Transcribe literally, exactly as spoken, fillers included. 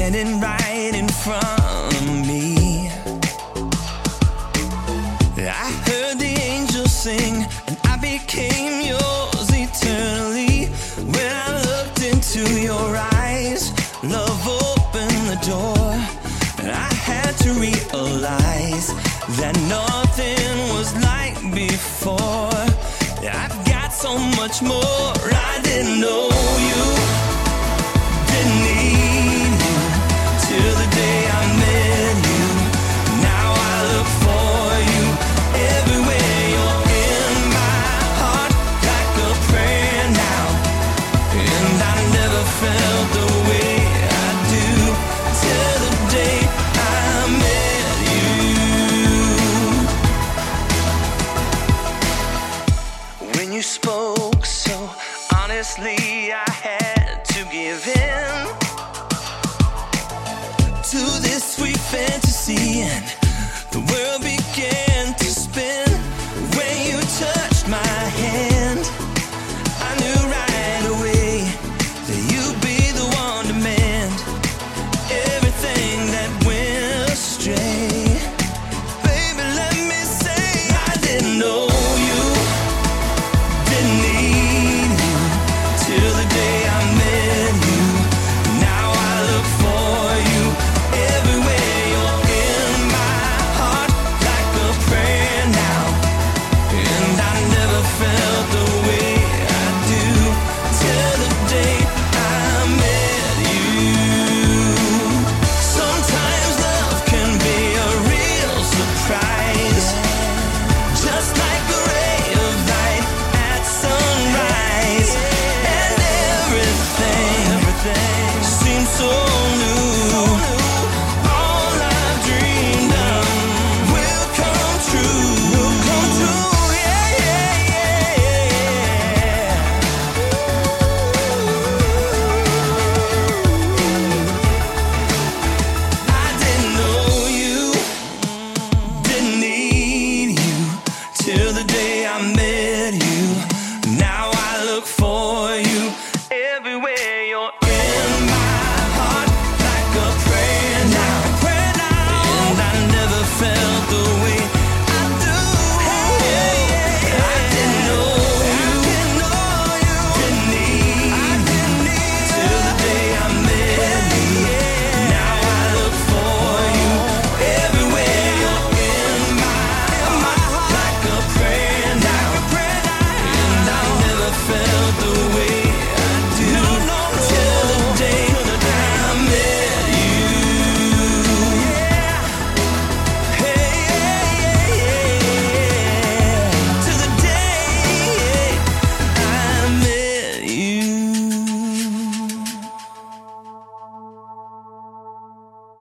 standing right in front of me. I heard the angels sing, and I became yours eternally. When I looked into your eyes, love opened the door, and I had to realize that nothing was like before. I've got so much more I didn't know you, didn't need you, till the day I met you. Now I look for you everywhere. You're in my heart like a prayer now, and I never felt the way I do till the day I met you. When you spoke so honestly, I had to give in to this sweet fantasy, and the world began to spin. When you touched my hand, I knew right away that you'd be the one to mend everything that went astray. Baby, let me say I didn't know you, didn't need you, till the day I met you. Now I look for you everywhere. You're in my heart like a prayer now, and I never felt the way I do till the day I met you. Sometimes love can be a real surprise, just like a ray of light at sunrise, and everything, everything seems so